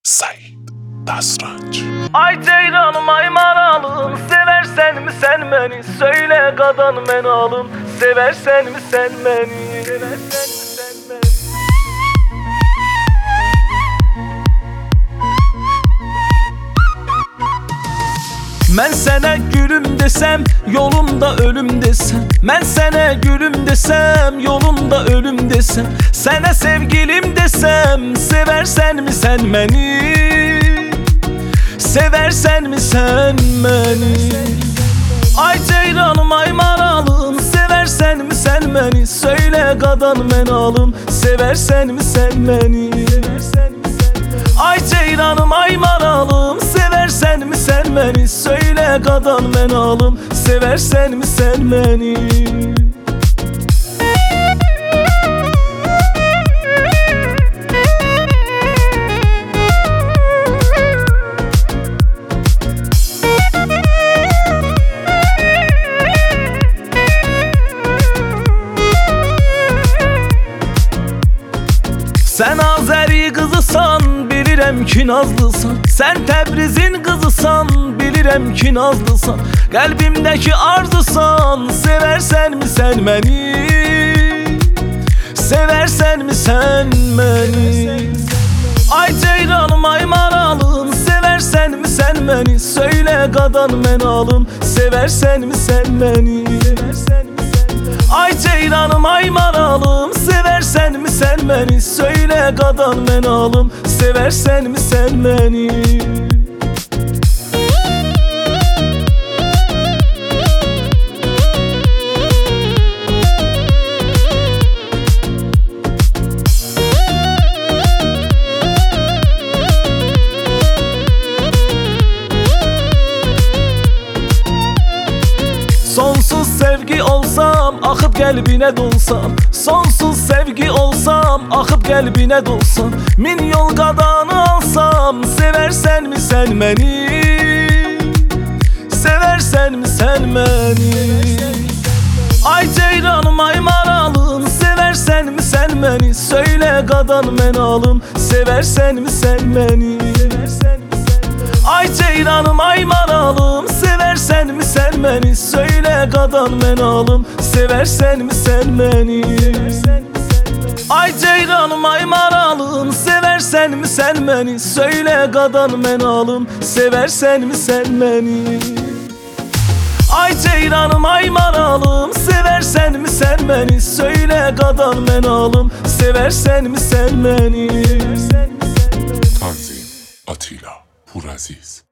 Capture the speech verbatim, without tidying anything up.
Said Dasranç. Ay ceylanım ay maralım, seversen mi sen beni? Söyle qadan mən alım, seversen mi sen beni? Seversen mi sen beni? Mən sənə gülüm desəm, yolumda ölüm desəm. Mən sənə gülüm desəm, yolumda ölüm desəm. Sənə sevgilim desəm, seversen mi sen məni? Seversen mi sen beni? Ay ceylanım ay maralım, seversen mi sen beni? Söyle qadan mən alım, seversen mi sen beni? Ay ceylanım ay maralım, seversen mi sen beni? Söyle qadan mən alım, seversen mi sen beni? Sen Azeri kızısan, bilirəm ki nazlısan. Sen Təbrizin kızısan, bilirəm ki nazlısan. Qəlbimdəki arzusan, seversen mi sen beni? Seversen mi sen beni? Ay ceylanım ay maralım, seversen mi sen beni? Söyle qadan mən alım, seversen mi sen beni? Ay ceylanım ay maralım, seversen mi sen beni? Söyle qadan mən alım, seversen mi sen beni? Sonsuz sevgi olsam, axıb qəlbinə dolsam. Sonsuz sevgi olsam, axıb qəlbinə dolsam. Min yol qadanı alsam, seversen mi sen məni? Seversen mi sen məni? Ay ceylanım ay maralım, seversen mi sen məni? Söyle qadan mən alım, seversen mi sen məni? Ay ceylanım ay maralım, seversen mi sen beni? Söyle qadan mən alım, seversen mi sen beni? Ay ceylanım ay maralım, seversen mi sen beni? Söyle qadan mən alım, seversen mi sen beni? Ay ceylanım ay maralım, seversen mi sen beni? Söyle qadan mən alım, seversen mi sen beni? Tanzim Atilla Huraziz.